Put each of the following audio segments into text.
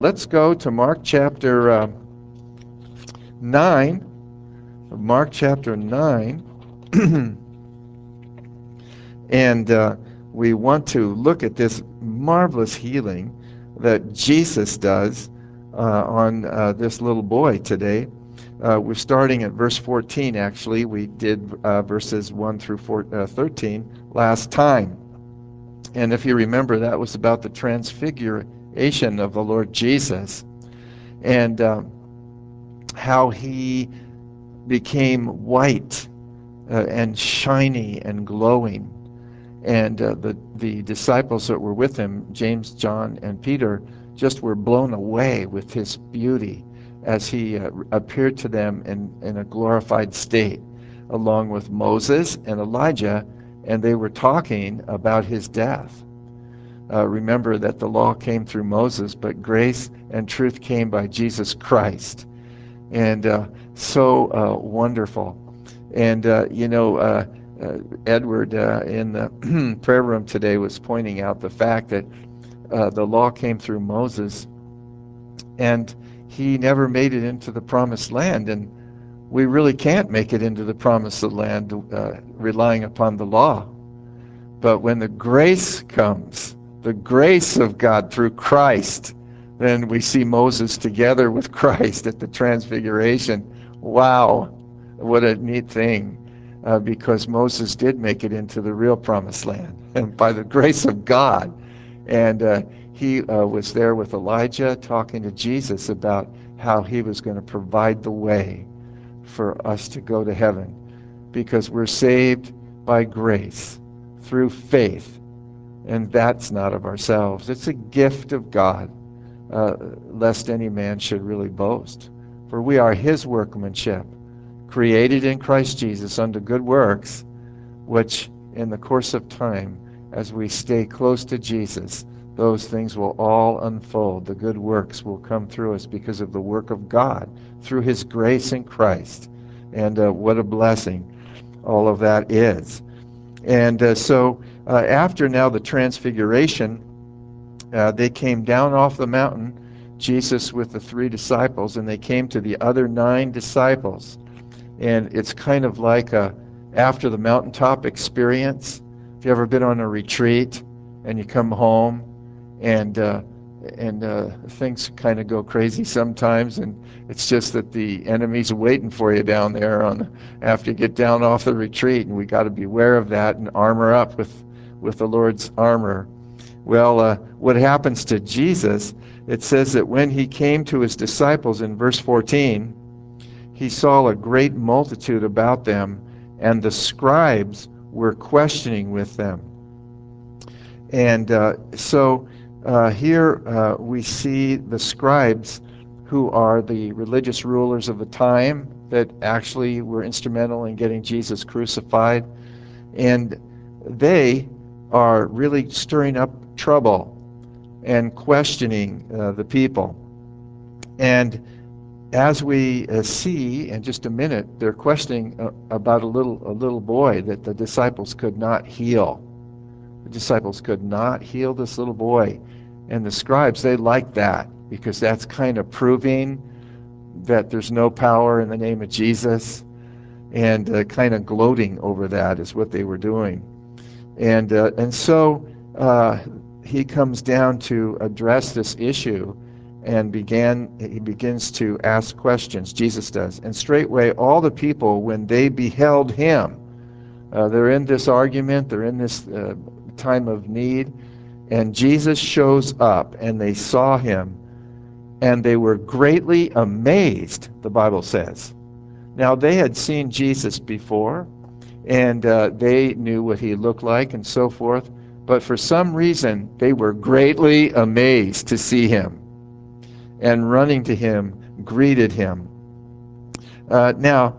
Let's go to Mark chapter 9. Mark chapter 9. And we want to look at this marvelous healing that Jesus does on this little boy today. We're starting at verse 14, actually. We did verses 1 through 13 last time. And if you remember, that was about the transfiguration of the Lord Jesus and how he became white and shiny and glowing. And the disciples that were with him, James, John, and Peter, just were blown away with his beauty as he appeared to them in a glorified state, along with Moses and Elijah, and they were talking about his death. Remember that the law came through Moses, but grace and truth came by Jesus Christ. And so wonderful. And, Edward in the prayer room today was pointing out the fact that the law came through Moses and he never made it into the promised land. And we really can't make it into the promised land relying upon the law. But when the grace comes, the grace of God through Christ, then we see Moses together with Christ at the transfiguration. Wow, what a neat thing. Because Moses did make it into the real promised land, and by the grace of God. And he was there with Elijah talking to Jesus about how he was going to provide the way for us to go to heaven, because we're saved by grace through faith, and that's not of ourselves. It's a gift of God, lest any man should really boast. For we are his workmanship, created in Christ Jesus unto good works, which in the course of time, as we stay close to Jesus, those things will all unfold. The good works will come through us because of the work of God, through his grace in Christ. And what a blessing all of that is. And so after now the transfiguration, they came down off the mountain, Jesus with the 3 disciples, and they came to the other 9 disciples. And it's kind of like a after the mountaintop experience. If you ever been on a retreat and you come home and things kind of go crazy sometimes, and it's just that the enemy's waiting for you down there after you get down off the retreat, and we got to be aware of that and armor up with the Lord's armor. Well, what happens to Jesus? It says that when he came to his disciples in verse 14, he saw a great multitude about them, and the scribes were questioning with them. And so here we see the scribes, who are the religious rulers of the time that actually were instrumental in getting Jesus crucified. And they are really stirring up trouble and questioning the people. And as we see in just a minute, they're questioning about a little boy that the disciples could not heal. The disciples could not heal this little boy. And the scribes, they like that because that's kind of proving that there's no power in the name of Jesus, and kind of gloating over that is what they were doing. And so he comes down to address this issue, and he begins to ask questions. Jesus does. And straightway all the people, when they beheld him, they're in this argument, they're in this time of need, and Jesus shows up, and they saw him, and they were greatly amazed, the Bible says. Now, they had seen Jesus before, and they knew what he looked like and so forth, but for some reason, they were greatly amazed to see him, and running to him, greeted him. Now,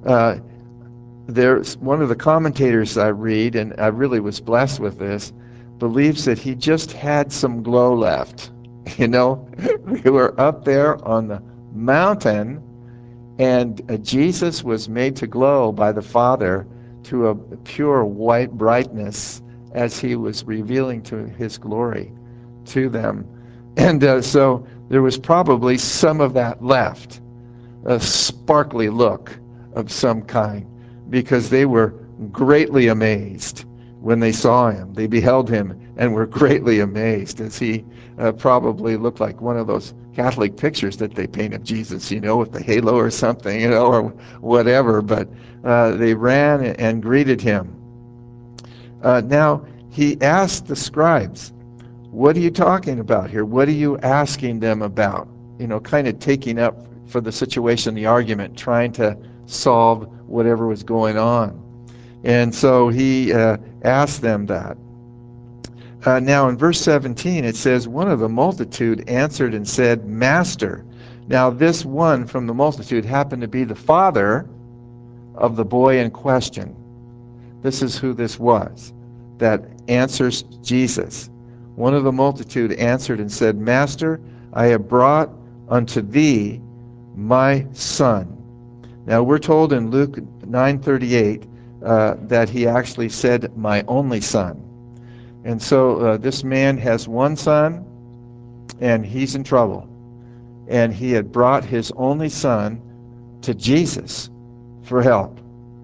there's one of the commentators I read, and I really was blessed with this, believes that he just had some glow left. You know, they were up there on the mountain, and Jesus was made to glow by the Father to a pure white brightness as he was revealing to his glory to them. And so there was probably some of that left, a sparkly look of some kind, because they were greatly amazed when they saw him. They beheld him and were greatly amazed, as he probably looked like one of those Catholic pictures that they paint of Jesus, with the halo or something, or whatever. But they ran and greeted him. Now, he asked the scribes, "What are you talking about here? What are you asking them about?" Kind of taking up for the situation, the argument, trying to solve whatever was going on. And so he asked them that. Now in verse 17 it says, "One of the multitude answered and said, 'Master.'" Now this one from the multitude happened to be the father of the boy in question. This is who this was that answers Jesus. One of the multitude answered and said, "Master, I have brought unto thee my son." Now we're told in Luke 9:38 that he actually said, "My only son." And so this man has one son, and he's in trouble. And he had brought his only son to Jesus for help.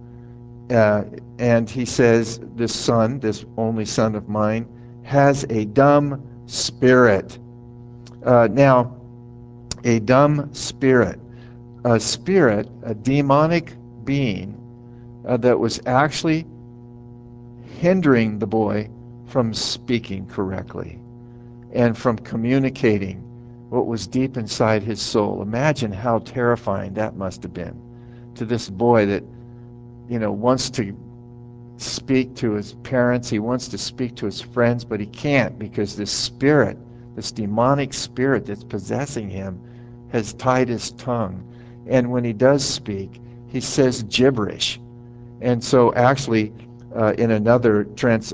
And he says, "This son, this only son of mine, has a dumb spirit." Now, a dumb spirit. A spirit, a demonic being that was actually hindering the boy from speaking correctly and from communicating what was deep inside his soul. Imagine how terrifying that must have been to this boy that, wants to speak to his parents, he wants to speak to his friends, but he can't because this spirit, this demonic spirit that's possessing him, has tied his tongue. And when he does speak, he says gibberish. And so actually, in another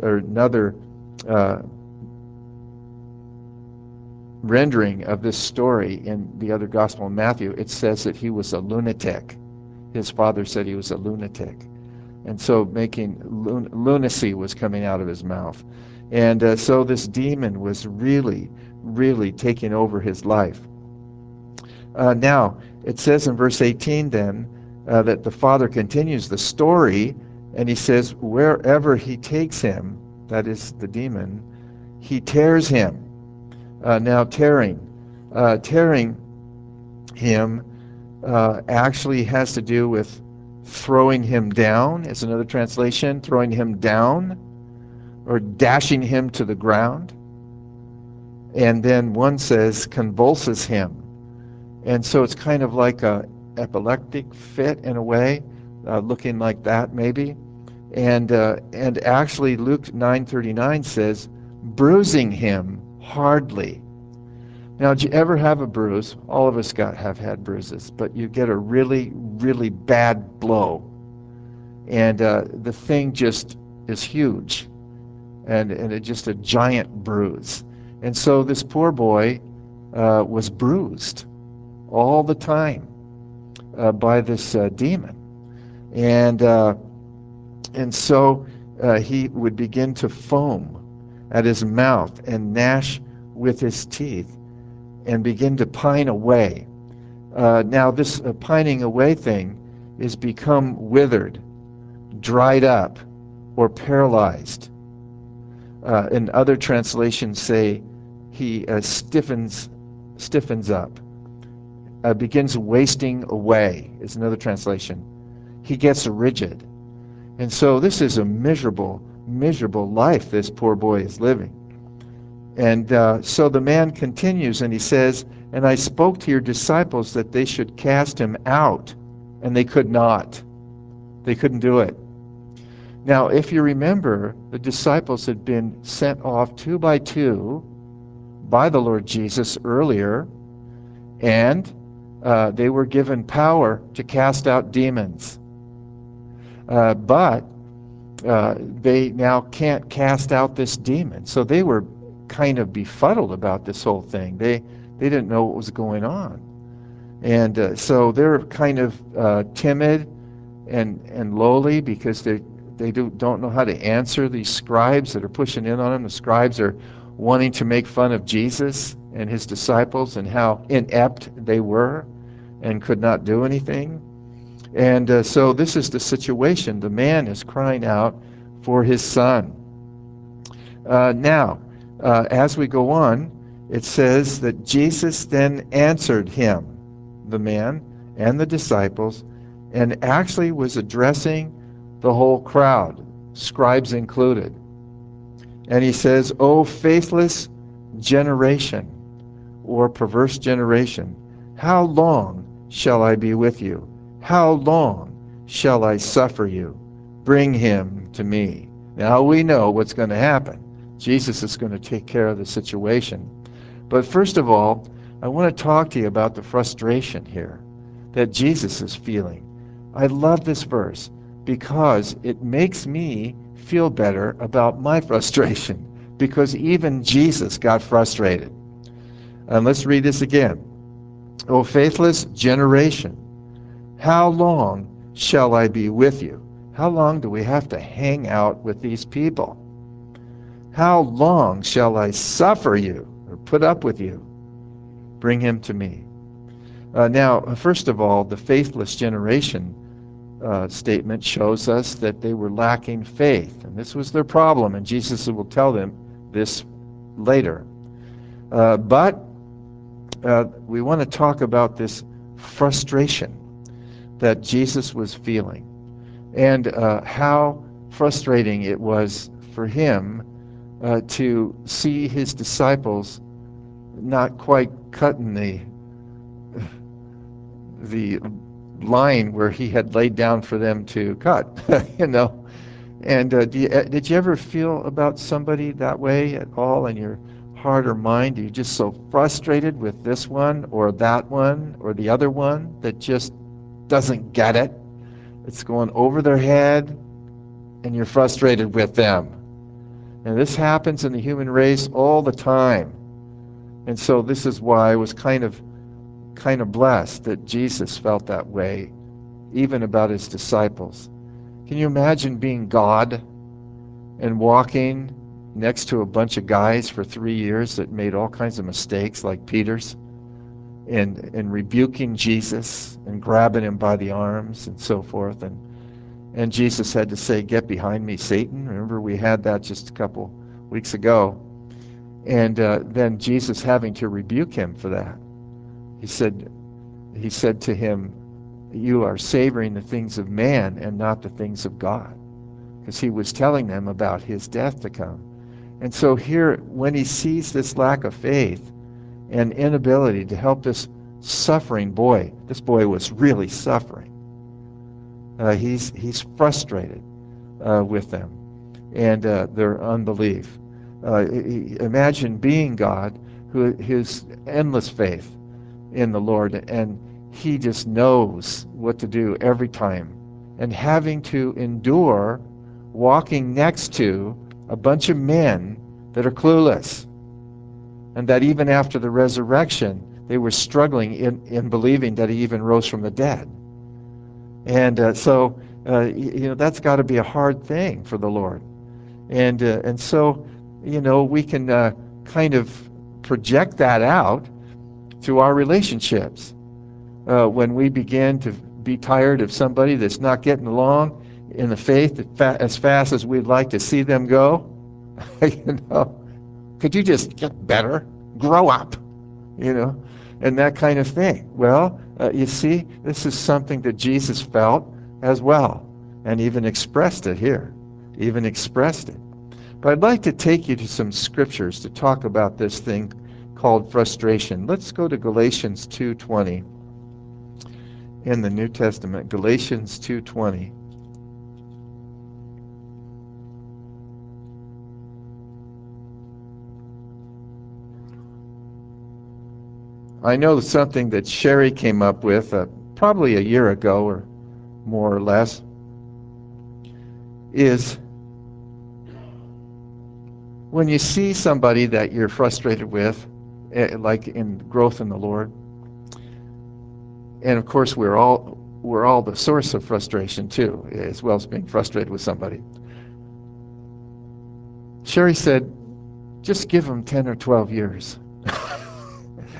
rendering of this story in the other Gospel of Matthew, it says that he was a lunatic. His father said he was a lunatic. And so making lunacy was coming out of his mouth. And so this demon was really, really taking over his life. Now, it says in verse 18 then that the father continues the story, and he says, "Wherever he takes him," that is the demon, "he tears him." Now, tearing him actually has to do with throwing him down, is another translation, throwing him down or dashing him to the ground. And then one says convulses him. And so it's kind of like a epileptic fit in a way, looking like that maybe. And actually Luke 9:39 says bruising him hardly. Now, did you ever have a bruise? All of us have had bruises, but you get a really, really bad blow, and the thing just is huge, and it's just a giant bruise. And so this poor boy was bruised all the time by this demon, and so he would begin to foam at his mouth and gnash with his teeth and begin to pine away. Now, this pining away thing is become withered, dried up, or paralyzed. And other translations say he stiffens up, begins wasting away, is another translation. He gets rigid. And so this is a miserable, miserable life this poor boy is living. And so the man continues and he says, "And I spoke to your disciples that they should cast him out, and they could not." They couldn't do it. Now, if you remember, the disciples had been sent off 2 by 2 by the Lord Jesus earlier, and they were given power to cast out demons. But they now can't cast out this demon. So they were kind of befuddled about this whole thing. They didn't know what was going on. And so they're kind of timid and lowly because they don't know how to answer these scribes that are pushing in on them. The scribes are wanting to make fun of Jesus. and his disciples and how inept they were and could not do anything. And so this is the situation. The man is crying out for his son. Now, as we go on, it says that Jesus then answered him, the man, and the disciples, and actually was addressing the whole crowd, scribes included. And he says, "O faithless generation, or perverse generation, how long shall I be with you? How long shall I suffer you? Bring him to me." Now we know what's going to happen. Jesus is going to take care of the situation. But first of all, I want to talk to you about the frustration here that Jesus is feeling. I love this verse because it makes me feel better about my frustration, because even Jesus got frustrated. And let's read this again. "O faithless generation, how long shall I be with you?" How long do we have to hang out with these people? "How long shall I suffer you or put up with you? Bring him to me." Now, first of all, the faithless generation statement shows us that they were lacking faith, and this was their problem, and Jesus will tell them this later. But we want to talk about this frustration that Jesus was feeling, and how frustrating it was for him to see his disciples not quite cutting the line where he had laid down for them to cut, you know. And did you ever feel about somebody that way at all in your heart or mind? Are you just so frustrated with this one or that one or the other one that just doesn't get it? It's going over their head, and you're frustrated with them. And this happens in the human race all the time. And so this is why I was kind of blessed that Jesus felt that way, even about his disciples. Can you imagine being God and walking next to a bunch of guys for 3 years that made all kinds of mistakes, like Peter's, and rebuking Jesus and grabbing him by the arms and so forth, and Jesus had to say, "Get behind me, Satan." Remember, we had that just a couple weeks ago. And then Jesus having to rebuke him for that. He said to him, "You are savoring the things of man and not the things of God," because he was telling them about his death to come. And so here, when he sees this lack of faith and inability to help this suffering boy, this boy was really suffering. He's frustrated with them and their unbelief. Imagine being God, who his endless faith in the Lord, and he just knows what to do every time, and having to endure walking next to a bunch of men that are clueless, and that even after the resurrection they were struggling in believing that he even rose from the dead. And so that's got to be a hard thing for the Lord. And so we can kind of project that out to our relationships. When we begin to be tired of somebody that's not getting along in the faith as fast as we'd like to see them go, could you just get better? Grow up, and that kind of thing. Well, you see, this is something that Jesus felt as well, and even expressed it here, But I'd like to take you to some scriptures to talk about this thing called frustration. Let's go to Galatians 2:20 in the New Testament. Galatians 2:20. I know something that Sherry came up with probably a year ago, or more or less, is when you see somebody that you're frustrated with, like in growth in the Lord, and of course we're all the source of frustration too, as well as being frustrated with somebody. Sherry said, just give them 10 or 12 years.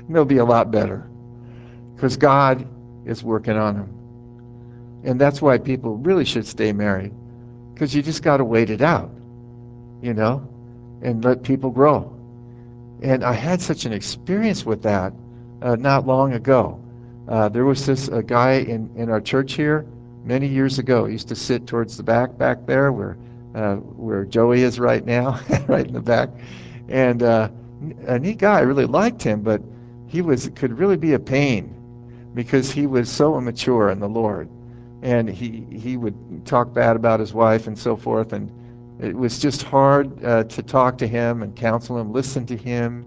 And they'll be a lot better because God is working on them. And that's why people really should stay married, because you just got to wait it out, you know, and let people grow. And I had such an experience with that not long ago. There was this a guy in our church here many years ago. He used to sit towards the back there where Joey is right now, right in the back. And a neat guy. I really liked him, but could really be a pain because he was so immature in the Lord. And he would talk bad about his wife and so forth. And it was just hard to talk to him and counsel him, listen to him.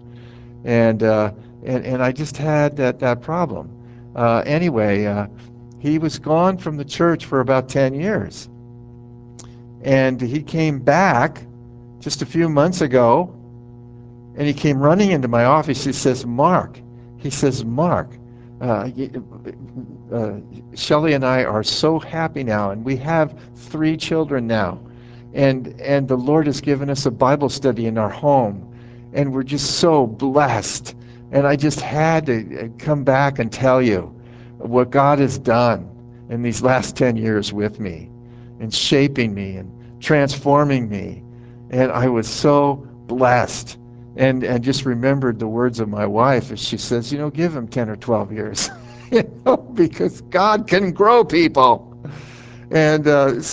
And I just had that problem. Anyway, he was gone from the church for about 10 years. And he came back just a few months ago, and he came running into my office. He says, Mark, uh, Shelley and I are so happy now, and we have 3 children now. And the Lord has given us a Bible study in our home, and we're just so blessed. And I just had to come back and tell you what God has done in these last 10 years with me, and shaping me and transforming me. And I was so blessed. And just remembered the words of my wife as she says, give him 10 or 12 years, because God can grow people. And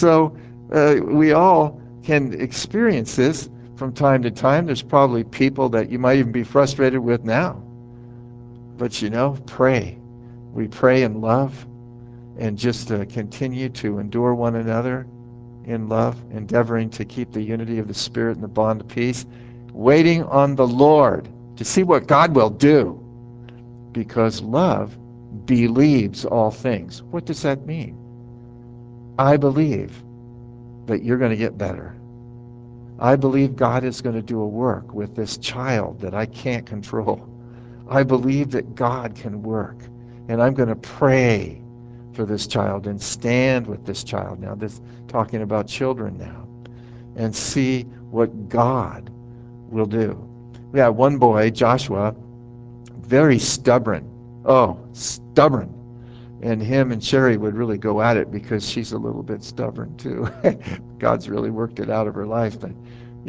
we all can experience this from time to time. There's probably people that you might even be frustrated with now. But pray. We pray in love, and just continue to endure one another in love, endeavoring to keep the unity of the Spirit and the bond of peace, waiting on the Lord to see what God will do, because love believes all things. What does that mean? I believe that you're going to get better. I believe God is going to do a work with this child that I can't control. I believe that God can work, and I'm going to pray for this child and stand with this child. Now, this talking about children now, and see what God will do. We had one boy, Joshua, very stubborn. Oh, stubborn. And him and Sherry would really go at it because she's a little bit stubborn too. God's really worked it out of her life. But,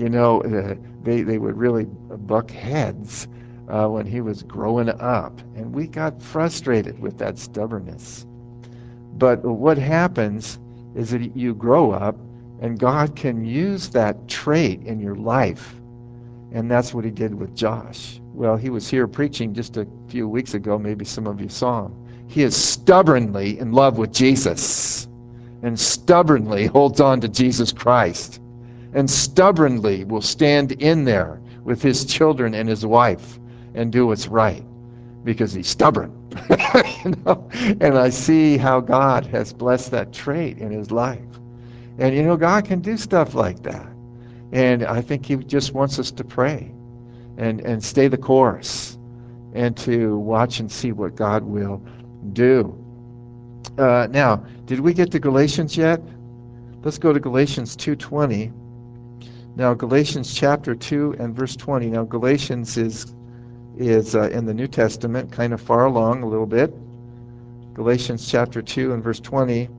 they would really buck heads when he was growing up. And we got frustrated with that stubbornness. But what happens is that you grow up, and God can use that trait in your life. And that's what he did with Josh. Well, he was here preaching just a few weeks ago. Maybe some of you saw him. He is stubbornly in love with Jesus, and stubbornly holds on to Jesus Christ, and stubbornly will stand in there with his children and his wife and do what's right, because he's stubborn. And I see how God has blessed that trait in his life. And God can do stuff like that. And I think he just wants us to pray and stay the course, and to watch and see what God will do. Now, did we get to Galatians yet? Let's go to Galatians 2:20. Now, Galatians chapter 2 and verse 20. Now, Galatians is in the New Testament, kind of far along a little bit. Galatians chapter 2 and verse 20.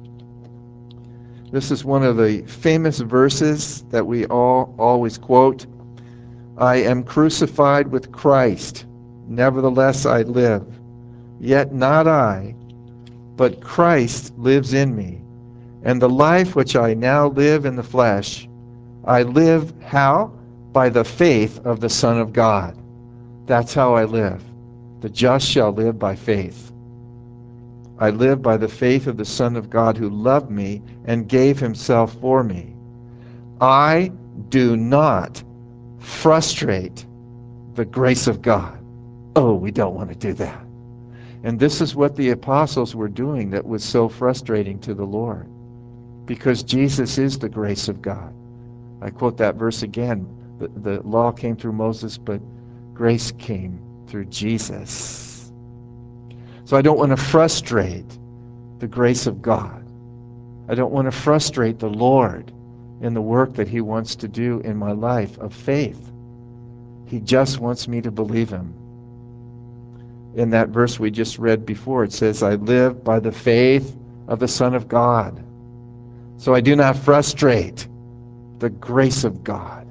This is one of the famous verses that we all always quote. I am crucified with Christ. Nevertheless I live. Yet not I, but Christ lives in me. And the life which I now live in the flesh, I live how? By the faith of the Son of God. That's how I live. The just shall live by faith. I live by the faith of the Son of God, who loved me and gave himself for me. I do not frustrate the grace of God. Oh, we don't want to do that. And this is what the apostles were doing that was so frustrating to the Lord, because Jesus is the grace of God. I quote that verse again. The law came through Moses, but grace came through Jesus. So I don't want to frustrate the grace of God. I don't want to frustrate the Lord in the work that he wants to do in my life of faith. He just wants me to believe him. In that verse we just read before, it says, I live by the faith of the Son of God. So I do not frustrate the grace of God.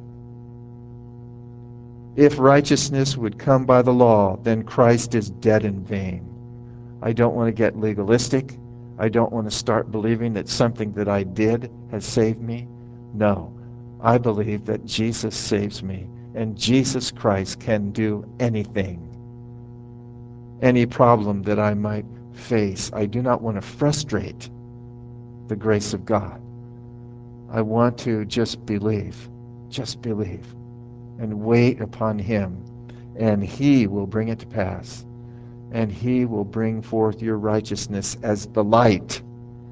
If righteousness would come by the law, then Christ is dead in vain. I don't want to get legalistic. I don't want to start believing that something that I did has saved me. No, I believe that Jesus saves me, and Jesus Christ can do anything. Any problem that I might face, I do not want to frustrate the grace of God. I want to just believe, and wait upon Him, and He will bring it to pass, and He will bring forth your righteousness as light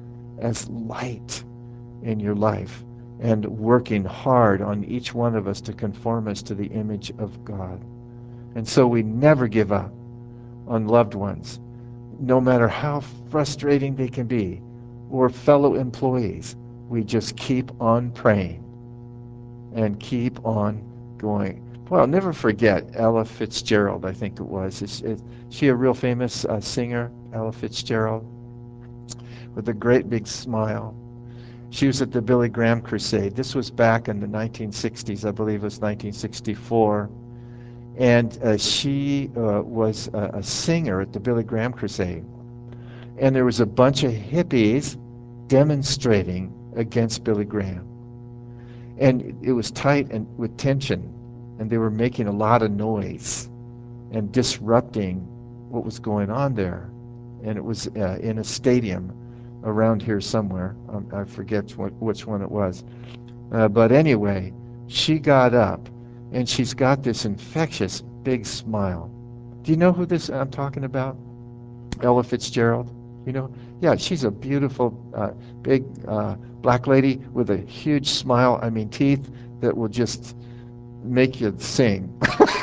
in your life, and working hard on each one of us to conform us to the image of God. And so we never give up on loved ones, no matter how frustrating they can be, or fellow employees. We just keep on praying and keep on going. Well, I'll never forget Ella Fitzgerald, I think it was. Is she a real famous singer, Ella Fitzgerald, with a great big smile? She was at the Billy Graham Crusade. This was back in the 1960s, I believe it was 1964. And she was a singer at the Billy Graham Crusade. And there was a bunch of hippies demonstrating against Billy Graham. And it was tight and with tension, and they were making a lot of noise and disrupting what was going on there. And it was in a stadium around here somewhere. I forget which one it was. But anyway, she got up, and she's got this infectious big smile. Do you know who this I'm talking about? Ella Fitzgerald? You know? Yeah, she's a beautiful, big black lady with a huge smile. I mean, teeth that will just make you sing.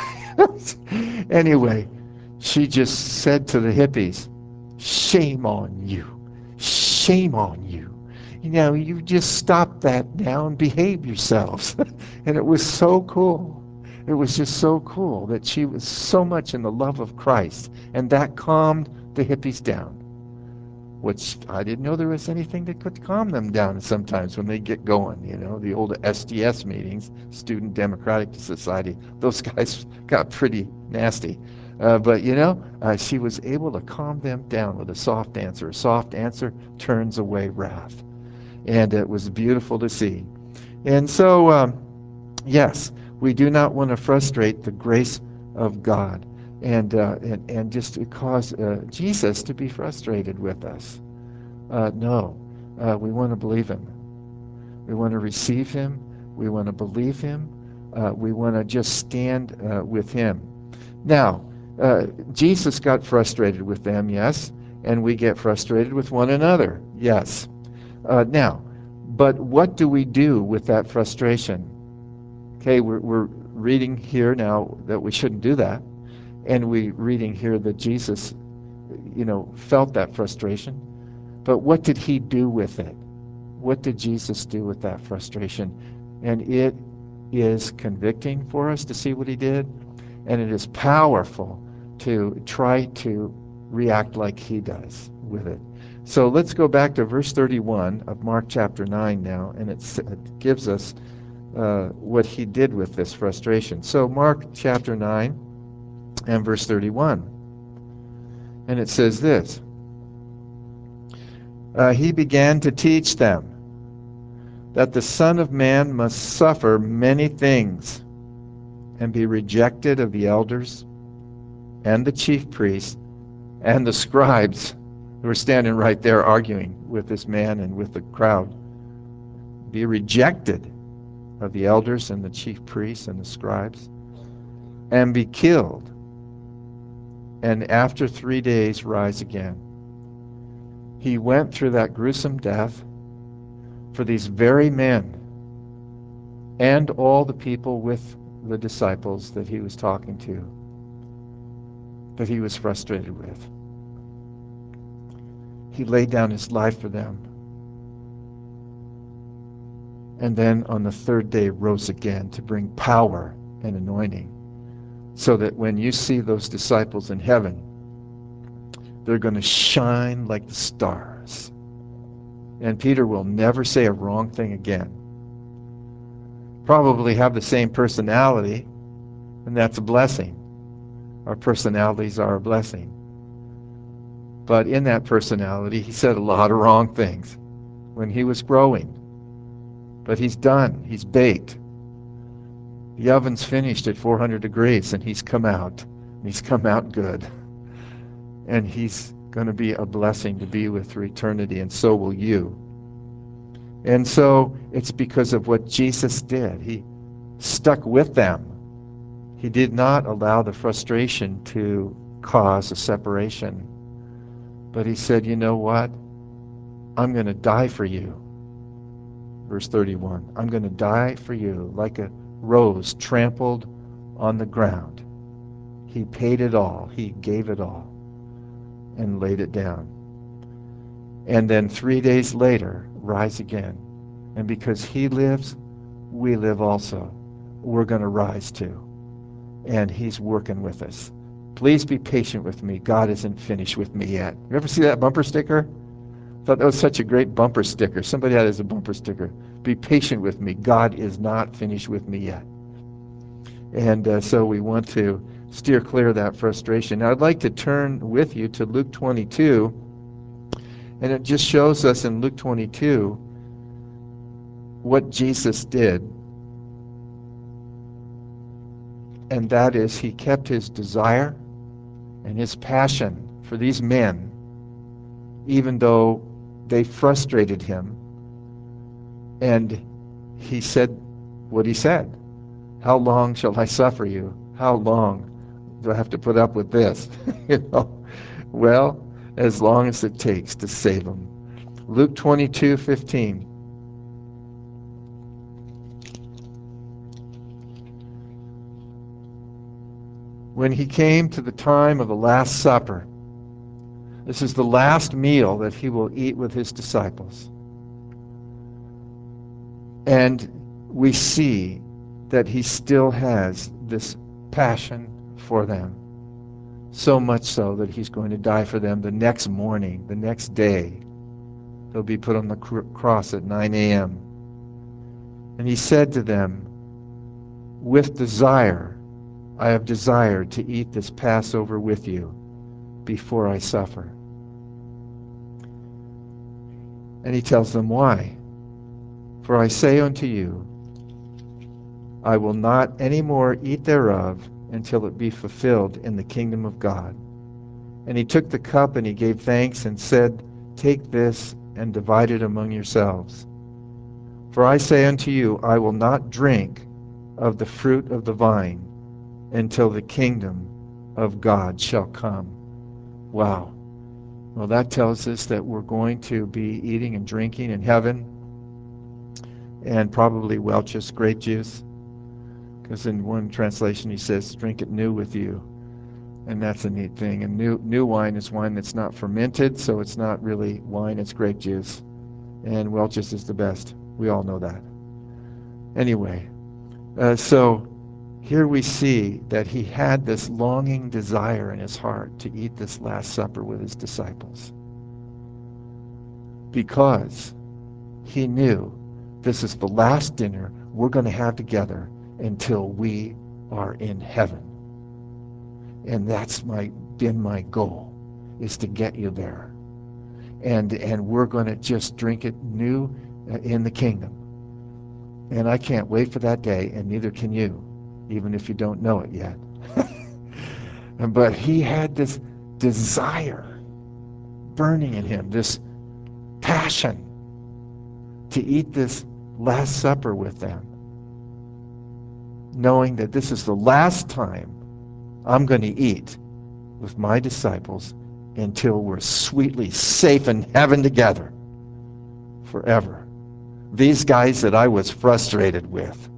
Anyway, she just said to the hippies, shame on you. Shame on you. You know, you just stop that now and behave yourselves. And it was so cool. It was just so cool that she was so much in the love of Christ. And that calmed the hippies down, which I didn't know there was anything that could calm them down sometimes when they get going. You know, the old SDS meetings, Student Democratic Society, those guys got pretty nasty. But, you know, she was able to calm them down with a soft answer. A soft answer turns away wrath. And it was beautiful to see. And so, yes, we do not want to frustrate the grace of God and just cause Jesus to be frustrated with us. No, we want to believe Him. We want to receive Him. We want to believe Him. We want to just stand with Him. Now, Jesus got frustrated with them, yes, and we get frustrated with one another, yes. Now, but what do we do with that frustration? Okay, we're reading here now that we shouldn't do that, and we're reading here that Jesus, you know, felt that frustration. But what did He do with it? What did Jesus do with that frustration? And it is convicting for us to see what He did, and it is powerful to try to react like He does with it. So let's go back to verse 31 of Mark chapter 9 now, and it gives us what He did with this frustration. So Mark chapter 9 and verse 31, and it says this, He began to teach them that the Son of Man must suffer many things and be rejected of the elders and the chief priests and the scribes who were standing right there arguing with this man and with the crowd. Be rejected of the elders and the chief priests and the scribes and be killed, and after 3 days rise again. He went through that gruesome death for these very men and all the people with the disciples that He was talking to, that He was frustrated with. He laid down His life for them. And then on the third day rose again to bring power and anointing, so that when you see those disciples in heaven, They're going to shine like the stars. And Peter will never say a wrong thing again. Probably have the same personality, and that's a blessing. Our personalities are a blessing. But in that personality, he said a lot of wrong things when he was growing. But he's done. He's baked. The oven's finished at 400 degrees, and he's come out. And he's come out good. And he's going to be a blessing to be with for eternity, and so will you. And so it's because of what Jesus did. He stuck with them. He did not allow the frustration to cause a separation. But he said, you know what? I'm going to die for you. Verse 31, I'm going to die for you like a rose trampled on the ground. He paid it all. He gave it all and laid it down. And then 3 days later, rise again. And because he lives, we live also. We're going to rise too. And he's working with us. Please be patient with me. God isn't finished with me yet. You ever see that bumper sticker? I thought that was such a great bumper sticker. Somebody had it as a bumper sticker. Be patient with me. God is not finished with me yet. And so we want to steer clear of that frustration. Now I'd like to turn with you to Luke 22. And it just shows us in Luke 22 what Jesus did. And that is, he kept his desire and his passion for these men, even though they frustrated him. And he said what he said. How long shall I suffer you? How long do I have to put up with this? Well, as long as it takes to save them. Luke 22:15. When he came to the time of the Last Supper, this is the last meal that he will eat with his disciples. And we see that he still has this passion for them. So much so that he's going to die for them the next morning, the next day. They'll be put on the cross at 9 a.m. And he said to them, with desire, I have desired to eat this Passover with you before I suffer. And he tells them why. For I say unto you, I will not any more eat thereof until it be fulfilled in the kingdom of God. And he took the cup and he gave thanks and said, take this and divide it among yourselves. For I say unto you, I will not drink of the fruit of the vine until the kingdom of God shall come. Wow. Well, that tells us that we're going to be eating and drinking in heaven, and probably Welch's grape juice, because in one translation he says, drink it new with you. And that's a neat thing. And new wine is wine that's not fermented, so it's not really wine, it's grape juice. And Welch's is the best. We all know that. Anyway, so here we see that he had this longing desire in his heart to eat this Last Supper with his disciples, because he knew this is the last dinner we're going to have together until we are in heaven. And that's been my goal, is to get you there. And we're going to just drink it new in the kingdom. And I can't wait for that day, and neither can you, even if you don't know it yet. But he had this desire burning in him, this passion to eat this Last Supper with them, knowing that this is the last time I'm going to eat with my disciples until we're sweetly safe in heaven together forever. These guys that I was frustrated with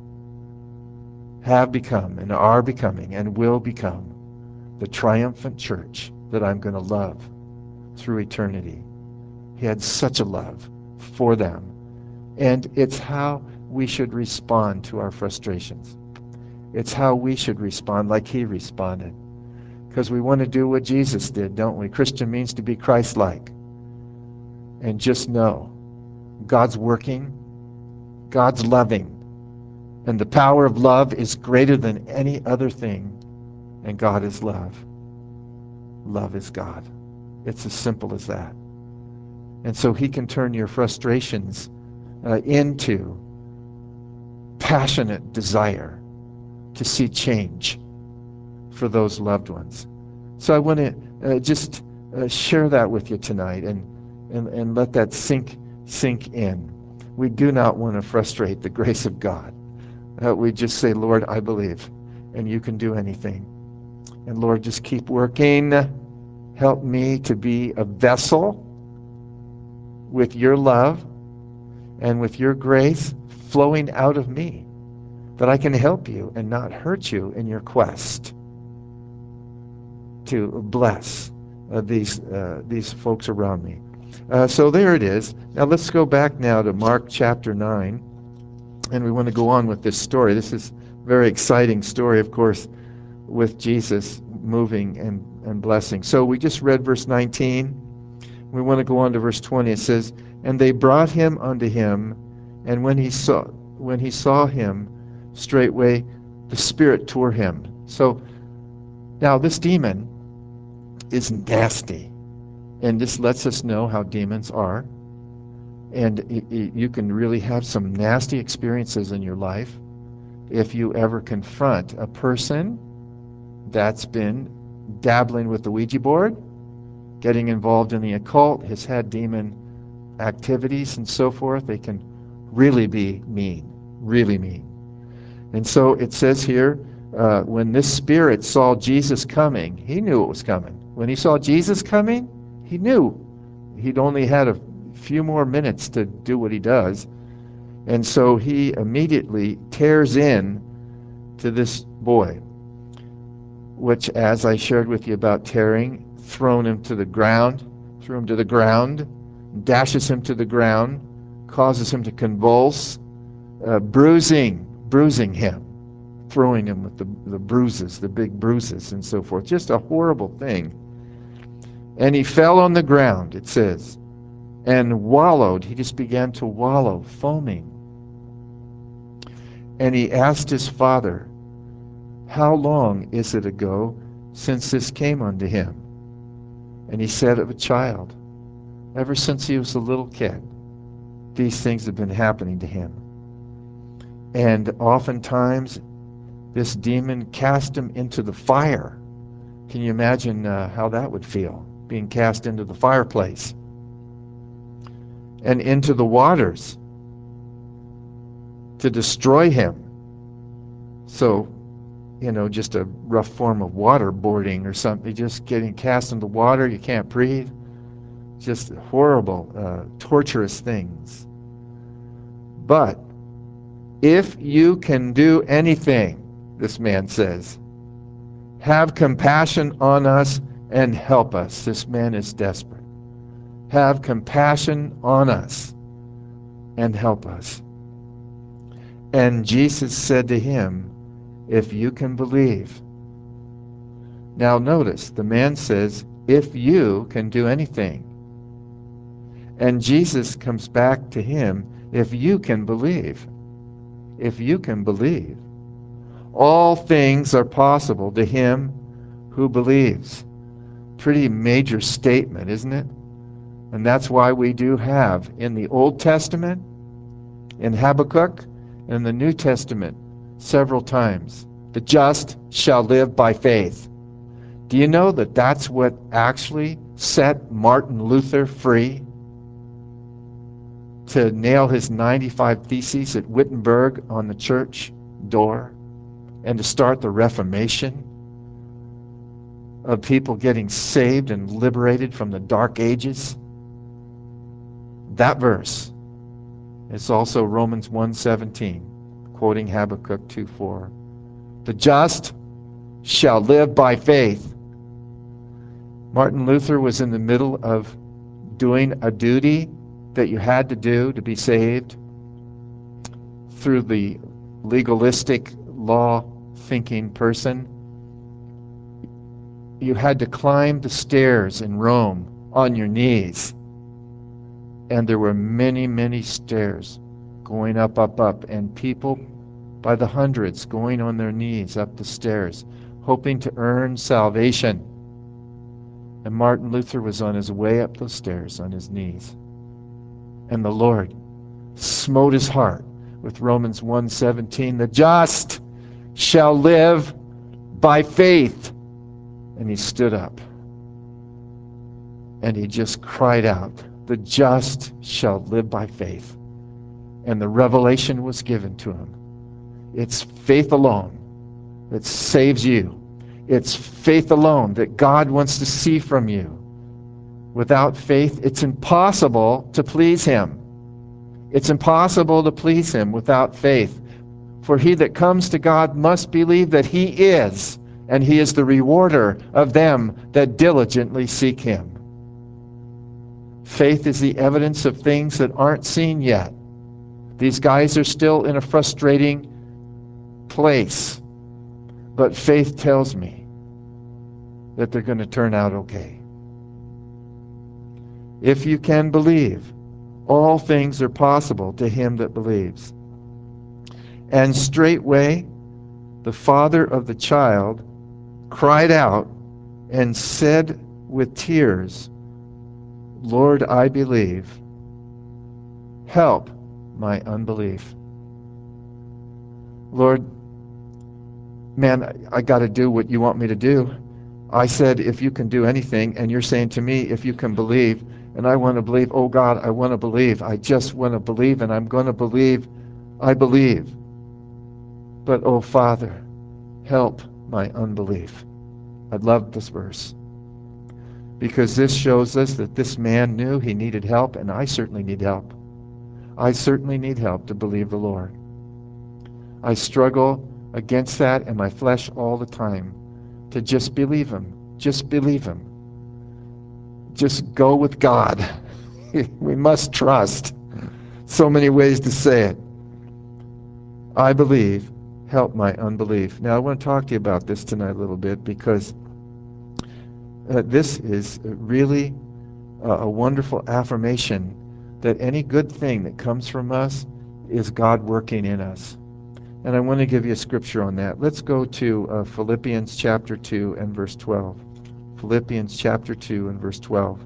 have become and are becoming and will become the triumphant church that I'm going to love through eternity. He had such a love for them. And it's how we should respond to our frustrations. It's how we should respond like he responded. because we want to do what Jesus did, don't we? Christian means to be Christ-like. And just know, God's working, God's loving, and the power of love is greater than any other thing, and God is love. Love is God. It's as simple as that. And so he can turn your frustrations into passionate desire to see change for those loved ones. So I want to just share that with you tonight and let that sink in. We do not want to frustrate the grace of God. We just say, Lord, I believe, and you can do anything. And Lord, just keep working. Help me to be a vessel with your love and with your grace flowing out of me, that I can help you and not hurt you in your quest to bless these folks around me. So there it is. Now let's go back now to Mark chapter 9, and we want to go on with this story. This is a very exciting story, of course, with Jesus moving and blessing. So we just read verse 19. We want to go on to verse 20. It says, "And they brought him unto him, and when he saw him, straightway the spirit tore him." So now this demon is nasty, and this lets us know how demons are. And you can really have some nasty experiences in your life if you ever confront a person that's been dabbling with the Ouija board, getting involved in the occult, has had demon activities and so forth. They can really be mean, really mean. And so it says here, when this spirit saw Jesus coming, he knew it was coming. When he saw Jesus coming, he knew he'd only had a few more minutes to do what he does. And so he immediately tears in to this boy, which, as I shared with you about tearing, threw him to the ground, dashes him to the ground, causes him to convulse, bruising him, throwing him with the bruises, the big bruises and so forth. Just a horrible thing. And he fell on the ground, it says, and wallowed. He just began to wallow, foaming. And he asked his father, "How long is it ago since this came unto him?" And he said, "Of a child. Ever since he was a little kid, these things have been happening to him." And oftentimes, this demon cast him into the fire. Can you imagine how that would feel, being cast into the fireplace? And into the waters to destroy him. So, just a rough form of waterboarding or something, just getting cast into water, you can't breathe. Just horrible, torturous things. But if you can do anything, this man says, have compassion on us and help us. This man is desperate. Have compassion on us and help us. And Jesus said to him, "If you can believe." Now notice, the man says, "If you can do anything." And Jesus comes back to him, "If you can believe." If you can believe. All things are possible to him who believes. Pretty major statement, isn't it? And that's why we do have in the Old Testament, in Habakkuk, and in the New Testament several times, the just shall live by faith. Do you know that that's what actually set Martin Luther free to nail his 95 Theses at Wittenberg on the church door and to start the Reformation of people getting saved and liberated from the Dark Ages? That verse is also Romans 1:17, quoting Habakkuk 2:4. The just shall live by faith. Martin Luther was in the middle of doing a duty that you had to do to be saved through the legalistic law thinking person. you had to climb the stairs in Rome on your knees. And there were many, many stairs going up, up, up, and people by the hundreds going on their knees up the stairs, hoping to earn salvation. And Martin Luther was on his way up those stairs on his knees. And the Lord smote his heart with Romans 1:17, the just shall live by faith. And he stood up and he just cried out, the just shall live by faith. And the revelation was given to him. It's faith alone that saves you. It's faith alone that God wants to see from you. Without faith, it's impossible to please him. It's impossible to please him without faith. For he that comes to God must believe that he is, and he is the rewarder of them that diligently seek him. Faith is the evidence of things that aren't seen yet. These guys are still in a frustrating place, but faith tells me that they're going to turn out okay. If you can believe, all things are possible to him that believes. And straightway the father of the child cried out and said with tears, Lord, I believe. Help my unbelief. Lord, man, I got to do what you want me to do. I said, if you can do anything, and you're saying to me, if you can believe, and I want to believe, oh God, I want to believe. I just want to believe, and I'm going to believe. I believe. But, oh Father, help my unbelief. I love this verse, because this shows us that this man knew he needed help, and I certainly need help. I certainly need help to believe the Lord. I struggle against that in my flesh all the time, to just believe him. Just believe him. Just go with God. We must trust. So many ways to say it. I believe, help my unbelief. Now I want to talk to you about this tonight a little bit, because this is really a wonderful affirmation that any good thing that comes from us is God working in us. And I want to give you a scripture on that. Let's go to Philippians chapter 2 and verse 12. Philippians chapter 2 and verse 12.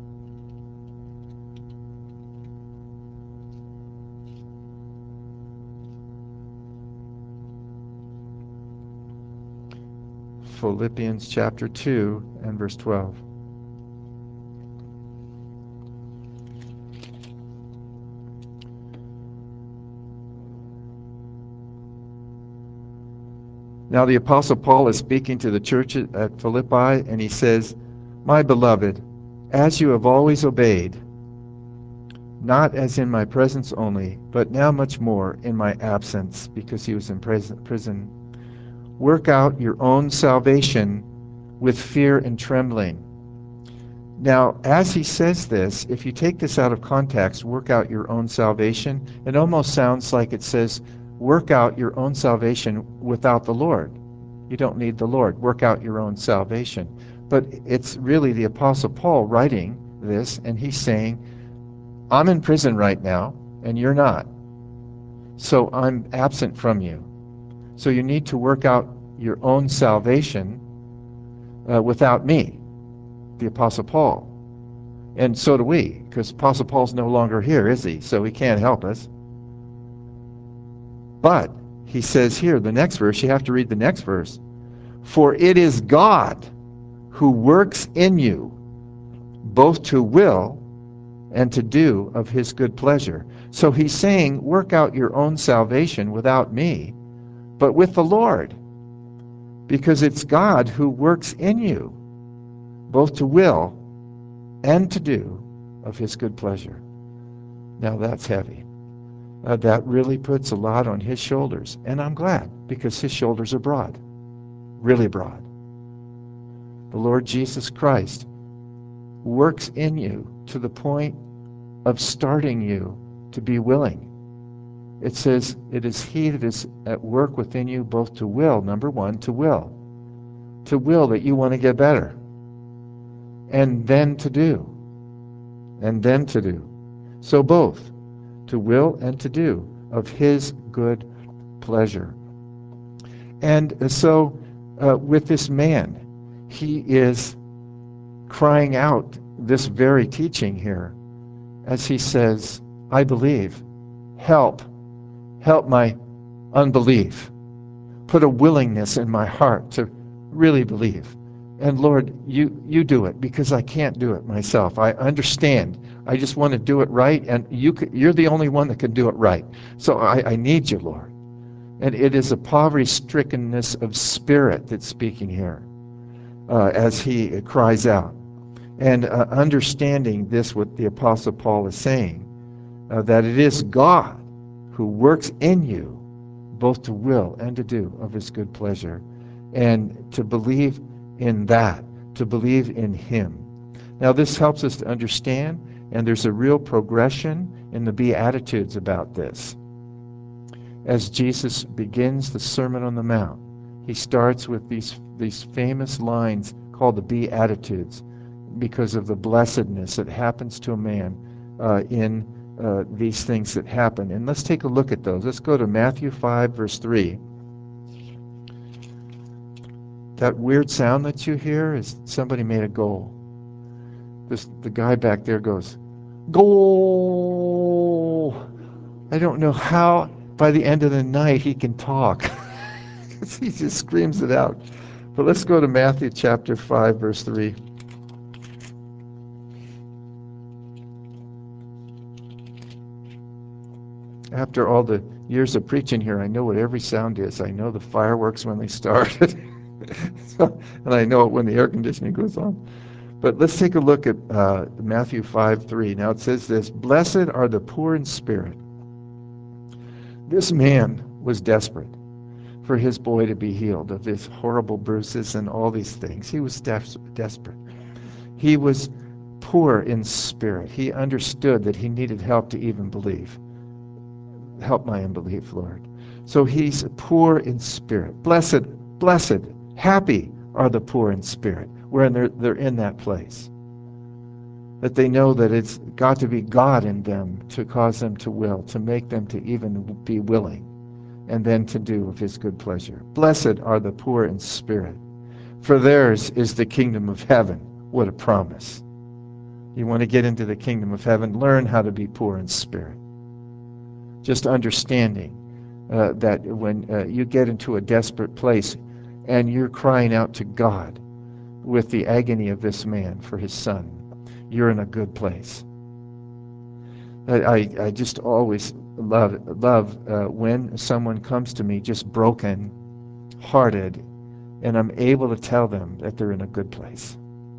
Philippians chapter 2 and verse 12. Now the Apostle Paul is speaking to the church at Philippi, and he says, my beloved, as you have always obeyed, not as in my presence only, but now much more in my absence, because he was in prison, work out your own salvation with fear and trembling. Now, as he says this, if you take this out of context, work out your own salvation, it almost sounds like it says, work out your own salvation without the Lord. You don't need the Lord. Work out your own salvation. But it's really the Apostle Paul writing this, and he's saying, I'm in prison right now, and you're not. So I'm absent from you. So you need to work out your own salvation without me, the Apostle Paul. And so do we, because Apostle Paul's no longer here, is he? So he can't help us. But he says here, the next verse, you have to read the next verse. For it is God who works in you, both to will and to do of his good pleasure. So he's saying, work out your own salvation without me, but with the Lord. Because it's God who works in you, both to will and to do of his good pleasure. Now that's heavy. That really puts a lot on his shoulders. And I'm glad, because his shoulders are broad, really broad. The Lord Jesus Christ works in you to the point of starting you to be willing. It says it is he that is at work within you both to will, number one, to will to will that you want to get better, and then to do, and then to do. So both, to will and to do of his good pleasure. And so with this man, he is crying out this very teaching here as he says, I believe. Help my unbelief. Put a willingness in my heart to really believe. And Lord, you do it, because I can't do it myself. I understand. I just want to do it right, and you're the only one that can do it right. So I need you, Lord. And it is a poverty-strickenness of spirit that's speaking here as he cries out. And understanding this, what the Apostle Paul is saying, that it is God who works in you both to will and to do of his good pleasure, and to believe in that, to believe in him. Now this helps us to understand, and there's a real progression in the Beatitudes about this. As Jesus begins the Sermon on the Mount, he starts with these famous lines called the Beatitudes, because of the blessedness that happens to a man in these things that happen. And let's take a look at those. Let's go to Matthew 5, verse 3. That weird sound that you hear is somebody made a goal. The guy back there goes, goal! I don't know how by the end of the night he can talk. He just screams it out. But let's go to Matthew chapter 5, verse 3. After all the years of preaching here, I know what every sound is. I know the fireworks when they started, and I know it when the air conditioning goes on. But let's take a look at Matthew 5:3. Now it says this, Blessed are the poor in spirit. This man was desperate for his boy to be healed of his horrible bruises and all these things. He was desperate. He was poor in spirit. He understood that he needed help to even believe. Help my unbelief, Lord. So he's poor in spirit. Blessed, happy are the poor in spirit, when they're in that place. That they know that it's got to be God in them to cause them to will, to make them to even be willing, and then to do of his good pleasure. Blessed are the poor in spirit, for theirs is the kingdom of heaven. What a promise. You want to get into the kingdom of heaven, learn how to be poor in spirit. Just understanding that when you get into a desperate place and you're crying out to God with the agony of this man for his son, you're in a good place. I just always love when someone comes to me just broken hearted, and I'm able to tell them that they're in a good place.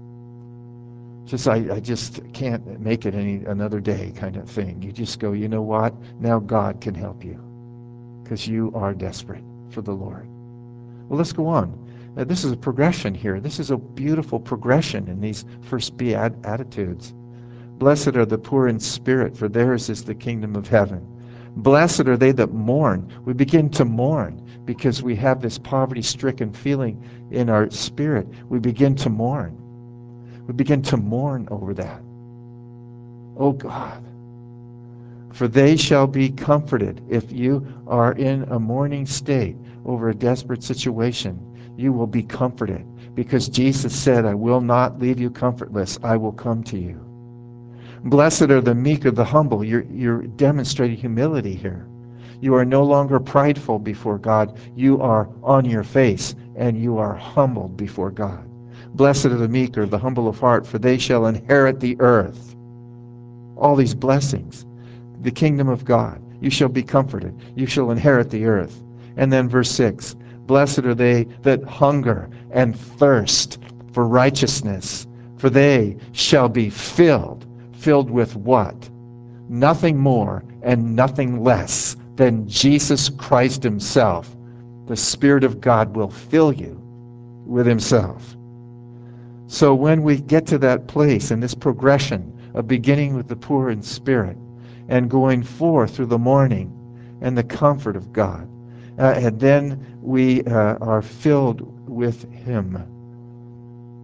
I just can't make it another day kind of thing. You just go, you know what? Now God can help you, because you are desperate for the Lord. Well, let's go on. This is a progression here. This is a beautiful progression in these first Beatitudes. Blessed are the poor in spirit, for theirs is the kingdom of heaven. Blessed are they that mourn. We begin to mourn because we have this poverty-stricken feeling in our spirit. We begin to mourn. We begin to mourn over that. Oh God, for they shall be comforted. If you are in a mourning state over a desperate situation, you will be comforted, because Jesus said, I will not leave you comfortless. I will come to you. Blessed are the meek or the humble. You're demonstrating humility here. You are no longer prideful before God. You are on your face, and you are humbled before God. Blessed are the meek or the humble of heart, for they shall inherit the earth. All these blessings, the kingdom of God. You shall be comforted. You shall inherit the earth. And then verse 6, blessed are they that hunger and thirst for righteousness, for they shall be filled. Filled with what? Nothing more and nothing less than Jesus Christ himself. The Spirit of God will fill you with himself. So when we get to that place in this progression of beginning with the poor in spirit and going forth through the morning and the comfort of God, and then we are filled with him,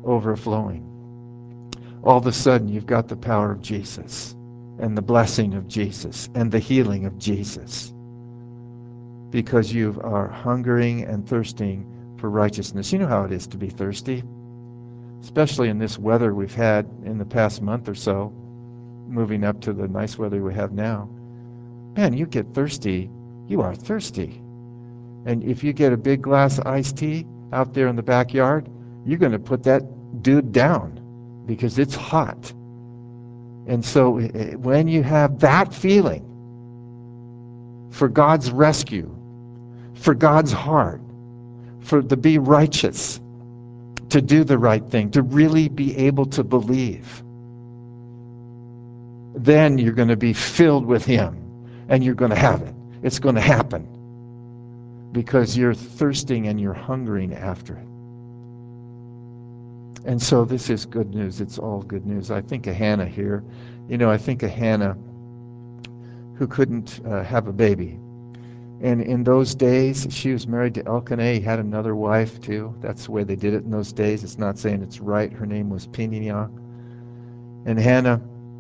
overflowing. All of a sudden, you've got the power of Jesus and the blessing of Jesus and the healing of Jesus because you are hungering and thirsting for righteousness. You know how it is to be thirsty, especially in this weather we've had in the past month or so, moving up to the nice weather we have now. Man, you get thirsty, you are thirsty. And if you get a big glass of iced tea out there in the backyard, you're going to put that dude down because it's hot. And so when you have that feeling for God's rescue, for God's heart, for to be righteous, to do the right thing, to really be able to believe, then you're going to be filled with Him and you're going to have it. It's going to happen because you're thirsting and you're hungering after it. And so this is good news. It's all good news. I think of Hannah here. I think of Hannah who couldn't have a baby. And in those days, she was married to Elkanah. He had another wife too. That's the way they did it in those days. It's not saying it's right. Her name was Peninnah. And Hannah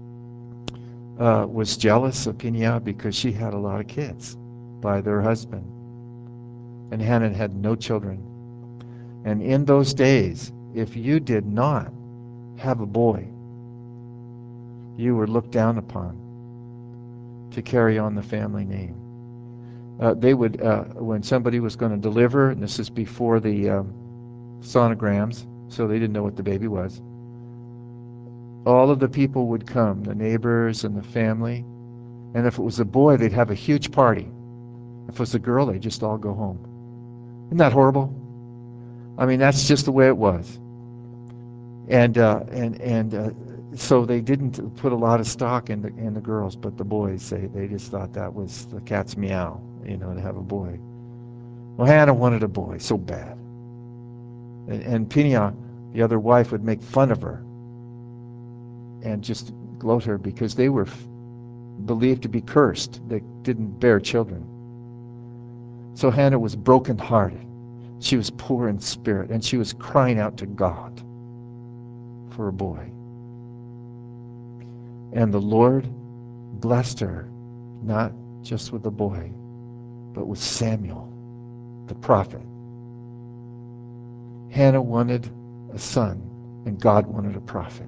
was jealous of Peninnah because she had a lot of kids by their husband. And Hannah had no children. And in those days, if you did not have a boy, you were looked down upon to carry on the family name. They would, when somebody was going to deliver, and this is before the sonograms, so they didn't know what the baby was, all of the people would come, the neighbors and the family, and if it was a boy, they'd have a huge party. If it was a girl, they'd just all go home. Isn't that horrible? I mean, that's just the way it was. And so they didn't put a lot of stock in the girls, but the boys, they just thought that was the cat's meow, to have a boy. Well, Hannah wanted a boy so bad. And Peninnah, the other wife, would make fun of her and just gloat her because they were believed to be cursed. They didn't bear children. So Hannah was brokenhearted. She was poor in spirit, and she was crying out to God for a boy. And the Lord blessed her, not just with a boy, but with Samuel, the prophet. Hannah wanted a son, and God wanted a prophet.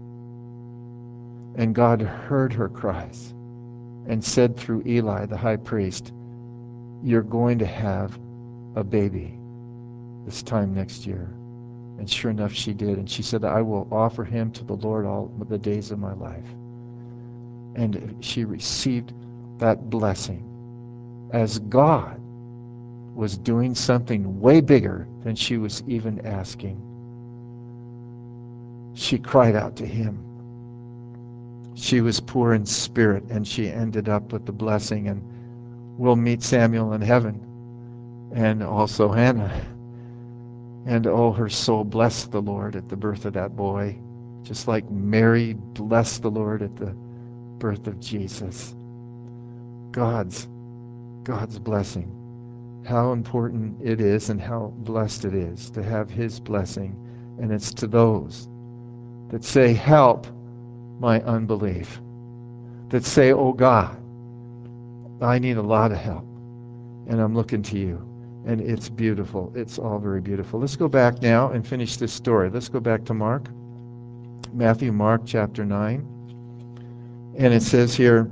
And God heard her cries and said through Eli, the high priest, "You're going to have a baby this time next year." And sure enough, she did. And she said, "I will offer him to the Lord all the days of my life." And she received that blessing as God was doing something way bigger than she was even asking. She cried out to Him. She was poor in spirit, and she ended up with the blessing. And we'll meet Samuel in heaven, and also Hannah. And oh, her soul blessed the Lord at the birth of that boy, just like Mary blessed the Lord at the birth of Jesus. God's blessing. How important it is and how blessed it is to have His blessing. And it's to those that say, "Help my unbelief." That say, "Oh God, I need a lot of help, and I'm looking to you." And it's beautiful. It's all very beautiful. Let's go back now and finish this story. Let's go back to Mark. Mark chapter 9. And it says here,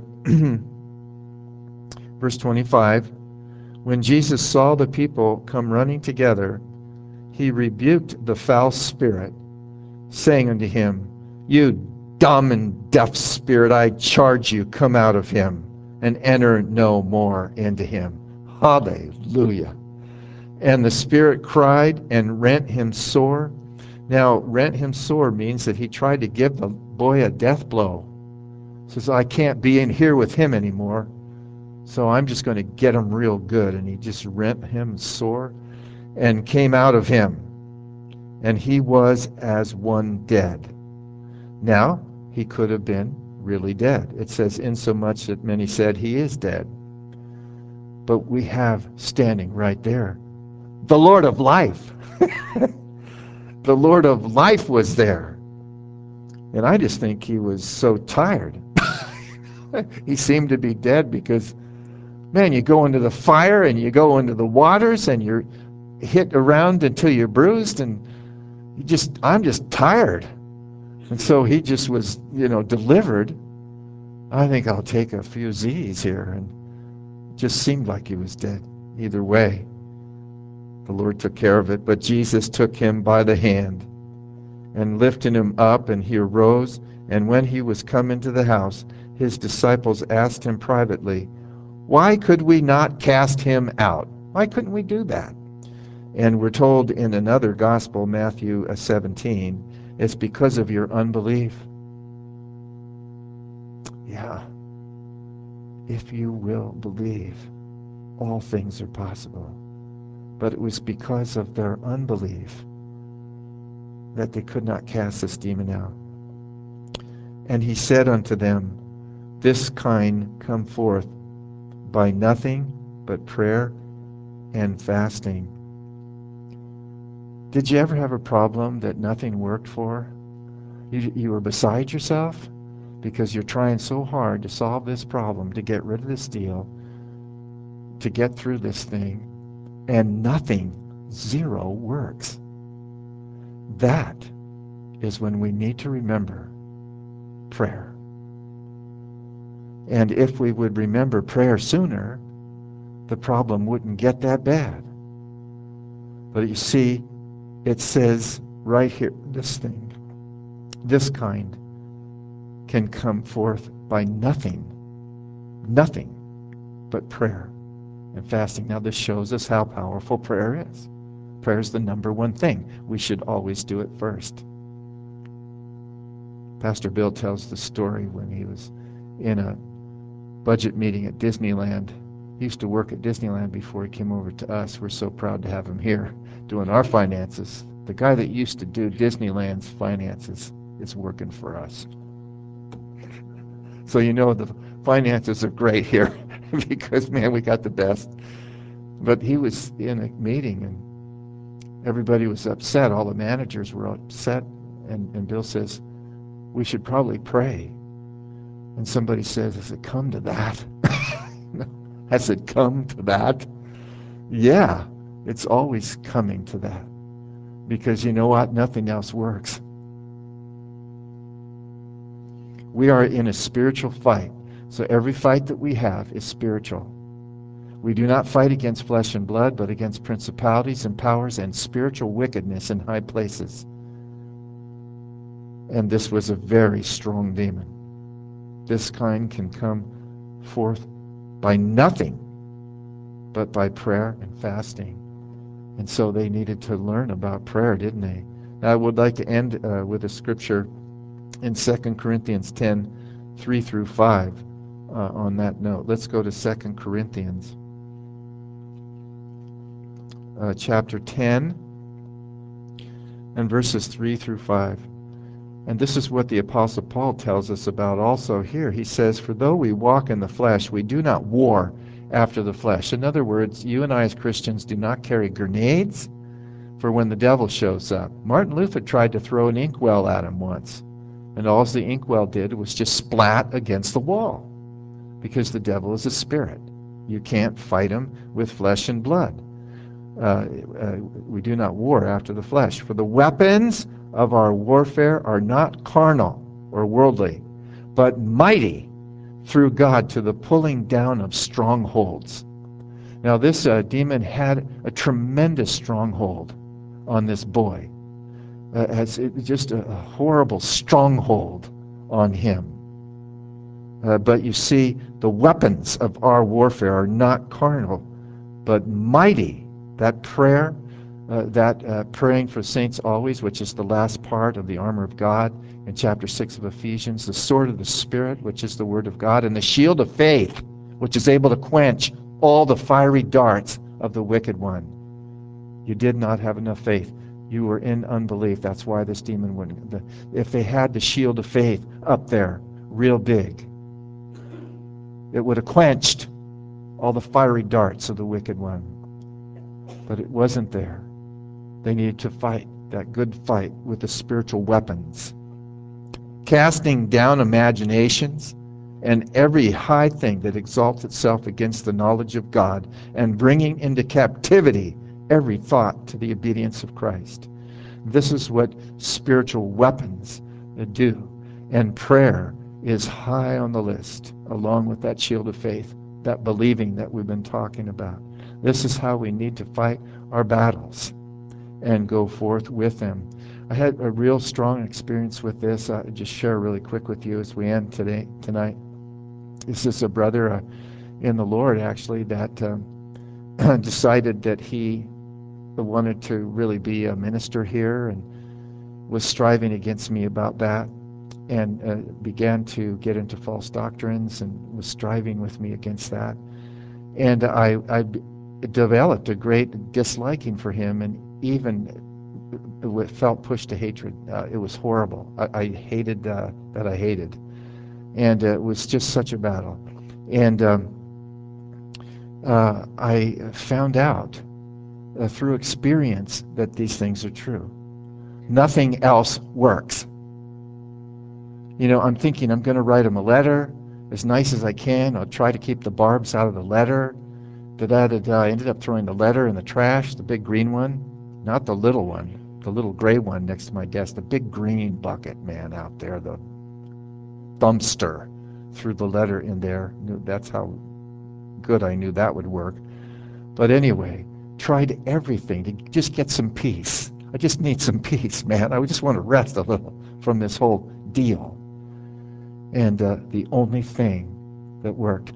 verse 25, "When Jesus saw the people come running together, He rebuked the foul spirit, saying unto him, You dumb and deaf spirit, I charge you, come out of him, and enter no more into him." Hallelujah. "And the spirit cried and rent him sore." Now, rent him sore means that he tried to give the boy a death blow. He says, "I can't be in here with him anymore, so I'm just going to get him real good." And he just rent him sore and came out of him. And he was as one dead. Now, he could have been really dead. It says, insomuch that many said, "He is dead." But we have standing right there the Lord of life. The Lord of life was there. And I just think he was so tired. He seemed to be dead because, man, you go into the fire and you go into the waters and you're hit around until you're bruised, and I'm just tired. And so he just was, delivered. I think I'll take a few Z's here. And it just seemed like he was dead. Either way, the Lord took care of it. But Jesus took him by the hand and lifted him up, and he arose. And when he was come into the house, his disciples asked him privately, "Why could we not cast him out?" Why couldn't we do that? And we're told in another gospel, Matthew 17, it's because of your unbelief. Yeah. If you will believe, all things are possible. But it was because of their unbelief that they could not cast this demon out. And he said unto them, "This kind come forth by nothing but prayer and fasting." Did you ever have a problem that nothing worked for? You were beside yourself because you're trying so hard to solve this problem, to get rid of this deal, to get through this thing, and nothing, zero, works. That is when we need to remember prayer. And if we would remember prayer sooner, the problem wouldn't get that bad. But you see, it says right here, this thing, this kind can come forth by nothing but prayer and fasting. Now this shows us how powerful prayer is. Prayer is the number one thing. We should always do it first. Pastor Bill tells the story when he was in a budget meeting at Disneyland. He used to work at Disneyland before he came over to us. We're so proud to have him here doing our finances. The guy that used to do Disneyland's finances is working for us. So the finances are great here because, man, we got the best. But he was in a meeting and everybody was upset. All the managers were upset. And Bill says, "We should probably pray." And somebody says, "Has it come to that?" Has it come to that? Yeah, it's always coming to that. Because you know what? Nothing else works. We are in a spiritual fight. So every fight that we have is spiritual. We do not fight against flesh and blood, but against principalities and powers and spiritual wickedness in high places. And this was a very strong demon. This kind can come forth by nothing but by prayer and fasting. And so they needed to learn about prayer, didn't they? Now, I would like to end with a scripture in 2 Corinthians 10, 3 through 5 on that note. Let's go to 2 Corinthians chapter 10 and verses 3 through 5. And this is what the Apostle Paul tells us about also here. He says, "For though we walk in the flesh, we do not war after the flesh." In other words, you and I as Christians do not carry grenades for when the devil shows up. Martin Luther tried to throw an inkwell at him once, and all the inkwell did was just splat against the wall, because the devil is a spirit. You can't fight him with flesh and blood. We do not war after the flesh. "For the weapons of our warfare are not carnal or worldly, but mighty through God to the pulling down of strongholds." Now this demon had a tremendous stronghold on this boy. Just a horrible stronghold on him. But you see, the weapons of our warfare are not carnal, but mighty. That prayer, praying for saints always, which is the last part of the armor of God in chapter 6 of Ephesians, the sword of the Spirit, which is the word of God, and the shield of faith, which is able to quench all the fiery darts of the wicked one. You did not have enough faith. You were in unbelief. That's why this demon wouldn't. If they had the shield of faith up there, real big, it would have quenched all the fiery darts of the wicked one. But it wasn't there. They needed to fight that good fight with the spiritual weapons, casting down imaginations and every high thing that exalts itself against the knowledge of God, and bringing into captivity every thought to the obedience of Christ. This is what spiritual weapons do. And prayer is high on the list, along with that shield of faith, that believing that we've been talking about. This is how we need to fight our battles and go forth with them. I had a real strong experience with this. I'll just share really quick with you as we end tonight. This is a brother in the Lord, actually, that decided that he wanted to really be a minister here, and was striving against me about that, and began to get into false doctrines and was striving with me against that. And I developed a great disliking for him, and even felt pushed to hatred. It was horrible. I hated that I hated. And it was just such a battle. And I found out through experience that these things are true. Nothing else works. I'm thinking I'm going to write him a letter as nice as I can. I'll try to keep the barbs out of the letter. I ended up throwing the letter in the trash, the big green one, not the little one, the little gray one next to my desk, the big green bucket, man, out there, the dumpster. Threw the letter in there. That's how good I knew that would work. But anyway, tried everything to just get some peace. I just need some peace, man. I just want to rest a little from this whole deal. And the only thing that worked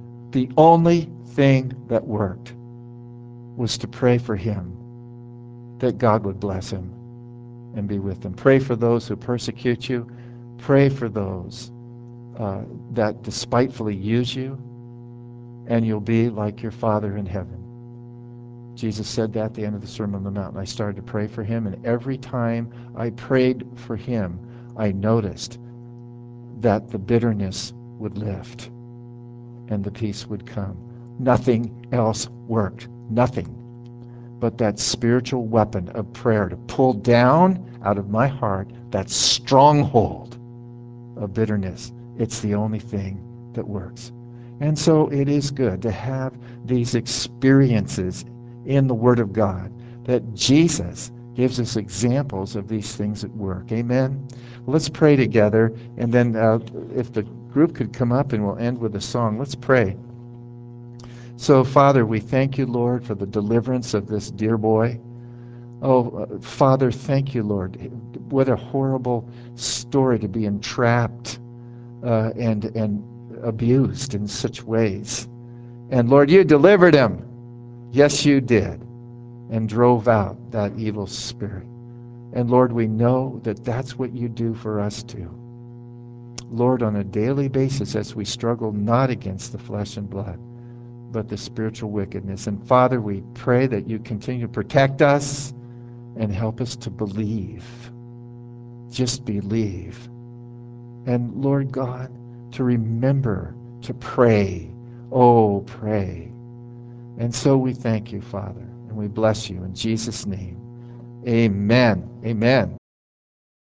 was to pray for him, that God would bless him and be with him. Pray for those who persecute you. Pray for those that despitefully use you, and you'll be like your Father in heaven. Jesus said that at the end of the Sermon on the Mount. I started to pray for him, and every time I prayed for him, I noticed that the bitterness would lift and the peace would come. Nothing else worked. Nothing but that spiritual weapon of prayer to pull down out of my heart that stronghold of bitterness. It's the only thing that works. And so it is good to have these experiences in the Word of God, that Jesus gives us examples of these things at work. Amen? Let's pray together, and then if the group could come up, and we'll end with a song. Let's pray. So, Father, we thank you, Lord, for the deliverance of this dear boy. Oh, Father, thank you, Lord. What a horrible story to be entrapped and abused in such ways. And Lord, you delivered him. Yes, you did. And drove out that evil spirit. And Lord, we know that that's what you do for us too. Lord, on a daily basis, as we struggle not against the flesh and blood, but the spiritual wickedness. And Father, we pray that you continue to protect us and help us to believe. Just believe. And Lord God, to remember to pray. Oh, pray. And so we thank you, Father, and we bless you in Jesus' name. Amen. Amen.